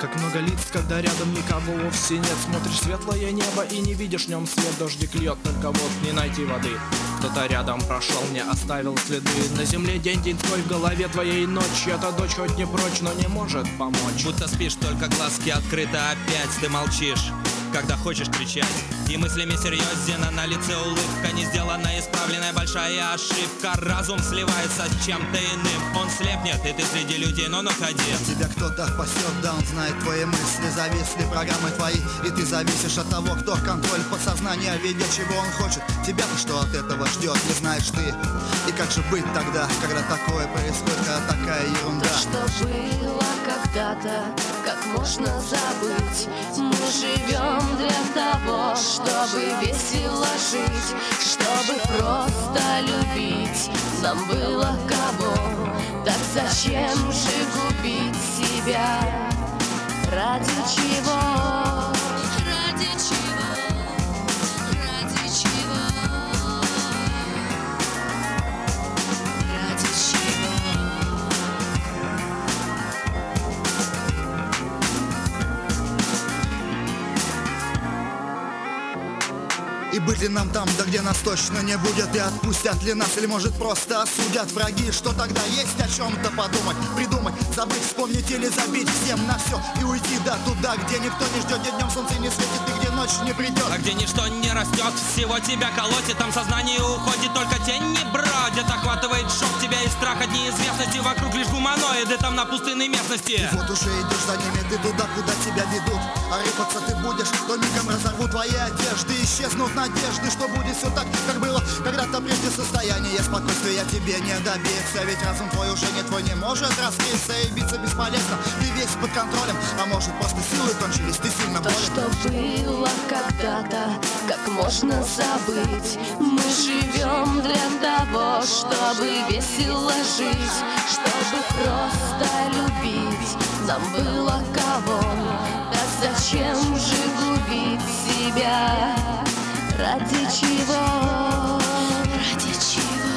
Как много лиц, когда рядом никого вовсе нет. Смотришь светлое небо и не видишь в нем свет. Дождик льет, только вот не найти воды. Кто-то рядом прошел, не оставил следы. На земле день деньской, в голове твоей ночь. Эта дочь хоть не прочь, но не может помочь. Будто спишь, только глазки открыты опять. Ты молчишь, когда хочешь кричать, и мыслями серьезен, а на лице улыбка. Не сделанная, исправленная большая ошибка. Разум сливается с чем-то иным. Он слепнет, и ты среди людей, но ночь один. Тебя кто-то пасет, да он знает твои мысли. Зависли программы твои, и ты зависишь от того, кто контроль подсознания ведет, чего он хочет. Тебя-то что от этого ждет, не знаешь ты. И как же быть тогда, когда такое происходит, когда такая ерунда? То, что было когда-то, как можно забыть? Мы живем для того, чтобы весело жить, чтобы просто любить. Нам было кого, так зачем же губить себя? Ради чего? Ради чего? Ради чего? Ради чего? И быть ли нам там, да где нас точно не будет? И отпустят ли нас, или может просто осудят враги? Что тогда есть о чем-то подумать, придумать, забыть, вспомнить или забить всем на все и уйти, да, туда, где никто не ждет, где днем солнце не светит и где ночь не придет. А где ничто не растет, всего тебя колотит, там сознание уходит, только тень не бродит. Охватывает шок тебя и страх от неизвестности, вокруг лишь гуманоиды там на пустынной местности. И вот уже идешь за ними, ты туда, куда тебя ведут. А рыпаться ты будешь, то мигом разорвут твои одежды. Исчезнут надежды, что будет все так, как было когда-то прежде. Состояние спокойствия тебе не добиться, ведь разум твой уже не твой, не может раскрыться. И биться бесполезно, ты весь под контролем. А может просто силы кончились, ты сильно болен. То, что было когда-то, как можно забыть? Мы живем для того, чтобы весело жить, чтобы просто любить. Нам было кого, так зачем же губить себя? Ради чего? Ради чего?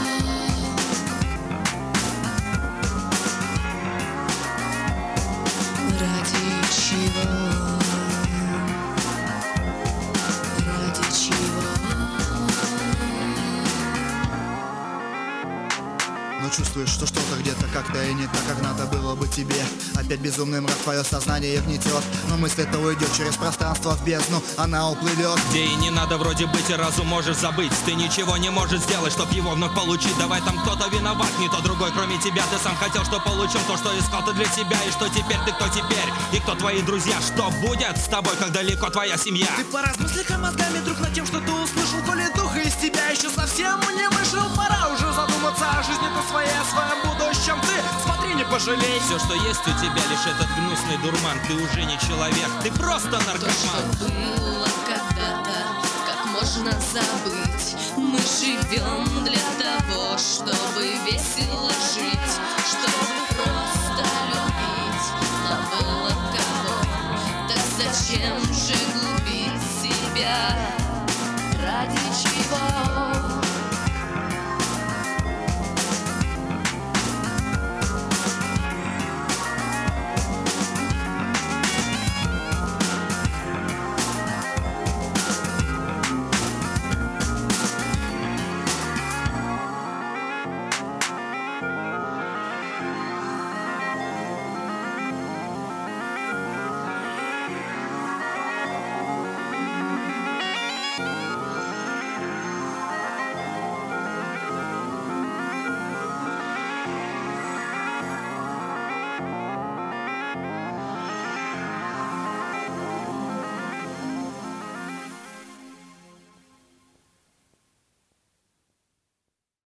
Ради чего? Ради чего? Но чувствуешь, что что-то где-то как-то и не так, как надо было бы тебе. Опять безумный мрак твое сознание гнетет, но мысль это уйдет через пространство в бездну, она уплывет. Где и не надо вроде быть, и разум можешь забыть. Ты ничего не можешь сделать, чтоб его вновь получить. Давай там кто-то виноват, не то другой, кроме тебя. Ты сам хотел, что получил то, что искал ты для себя. И что теперь ты, кто теперь? И кто твои друзья? Что будет с тобой, как далеко твоя семья? Ты поразмысли-ка мозгами, друг, над тем, что ты услышал. Коли дух из тебя еще совсем не вышел, пора уже задуматься о жизни-то своей, о своем будущем. Ты смотри, не пожалей. Все, что есть у тебя, лишь этот гнусный дурман. Ты уже не человек, ты просто То, наркоман. что было когда-то, как можно забыть? Мы живем для того, чтобы весело жить, чтобы просто любить. Нам было кого, так зачем же губить себя? Ради чего?